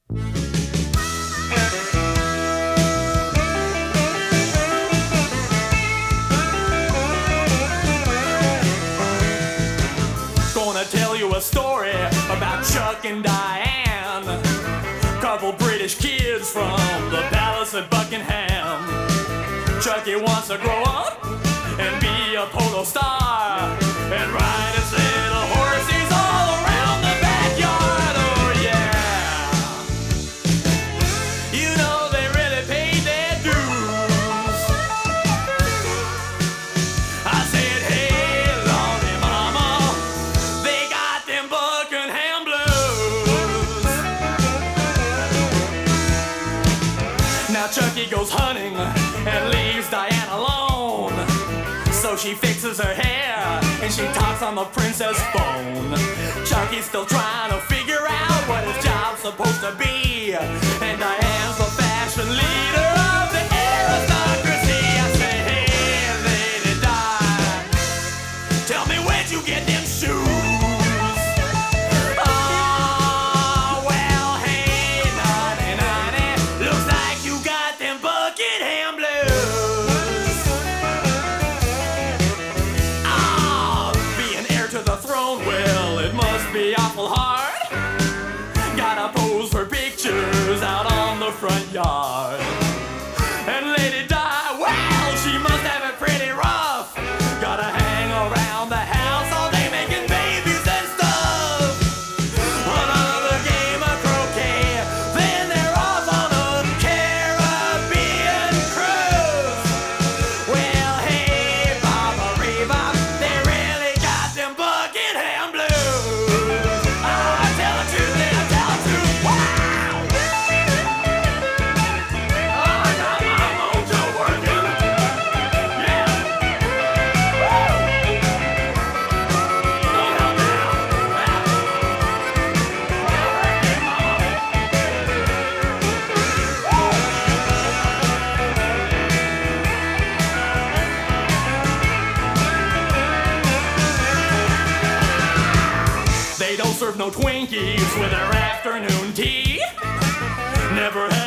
Gonna tell you a story about Chuck and Diane, couple British kids from the palace at Buckingham. Chucky wants to grow up and be a polo star and ride his little horses all around the backyard. Oh yeah, you know they really paid their dues. I said, hey, Lordy mama, they got them Buckingham blues. Now Chucky goes hunting and leaves Diane alone. So she fixes her hair and she talks on the princess phone. Chucky's still trying to figure out what his job's supposed to be, and Diane's the fashion leader of the aristocracy. I say, hey, Lady Di, tell me where'd you get them shoes? Oh, well, hey, naughty, naughty, looks like you got them Buckingham blues. Well, it must be awful hard. Gotta pose for pictures out on the front yard. And Lady Di, well, she must have it pretty rough. Gotta hang around the house all day making babies and stuff. Another game of croquet, then they're off on a Caribbean cruise. Well, hey, Baba Reba, they really got them Buckingham blues. I tell the truth and I tell the truth. Wow! Oh, I got my mojo working. Yeah. Woo! Need help now. They don't serve no Twinkies with their afternoon tea. Never